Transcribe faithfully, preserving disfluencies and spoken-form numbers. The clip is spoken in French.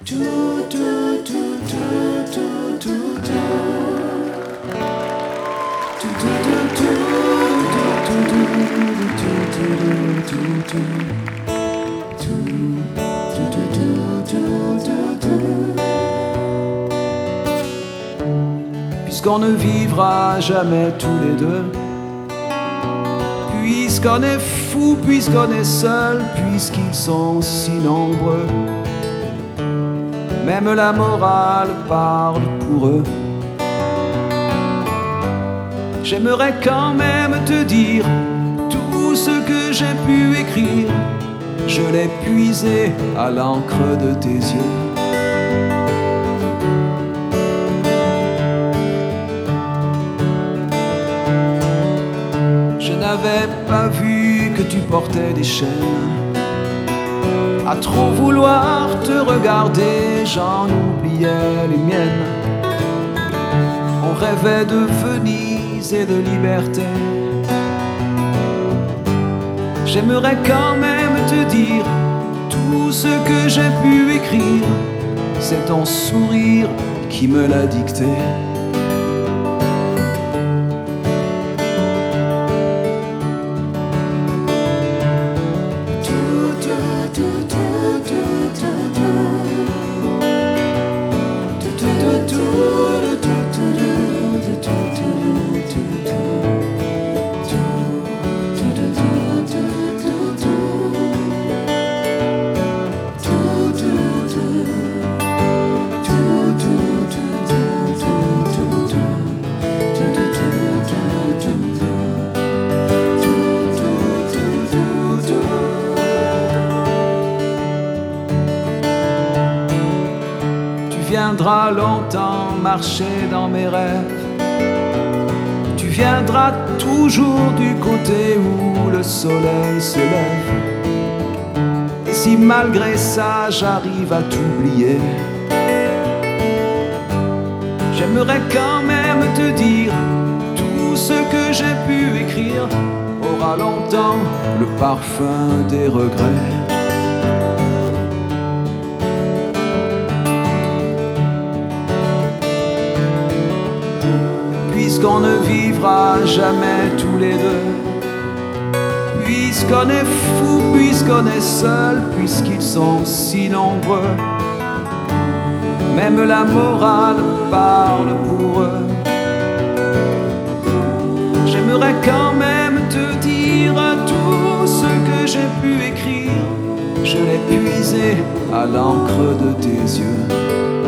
Puisqu'on ne vivra jamais tous les deux, puisqu'on est fou, puisqu'on est seul, puisqu'ils sont si nombreux, même la morale parle pour eux. J'aimerais quand même te dire tout ce que j'ai pu écrire, je l'ai puisé à l'encre de tes yeux. Je n'avais pas vu que tu portais des chaînes. À trop vouloir te regarder, j'en oubliais les miennes. On rêvait de Venise et de liberté. J'aimerais quand même te dire tout ce que j'ai pu écrire, c'est ton sourire qui me l'a dicté. Tu viendras longtemps marcher dans mes rêves. Tu viendras toujours du côté où le soleil se lève. Et si malgré ça j'arrive à t'oublier, j'aimerais quand même te dire tout ce que j'ai pu écrire aura longtemps le parfum des regrets. Puisqu'on ne vivra jamais tous les deux, puisqu'on est fou, puisqu'on est seul, puisqu'ils sont si nombreux, même la morale parle pour eux. J'aimerais quand même te dire tout ce que j'ai pu écrire, je l'ai puisé à l'encre de tes yeux.